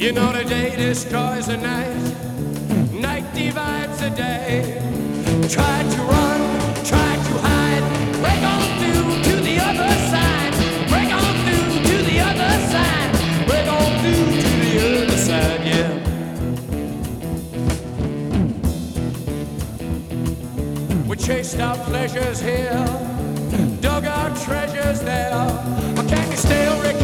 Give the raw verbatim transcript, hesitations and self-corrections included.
You know the day destroys the night, night divides the day. Try to run, try to hide, break on through to the other side, break on through to the other side, break on through to the other side, yeah. We chased our pleasures here, dug our treasures there. Or can you still recall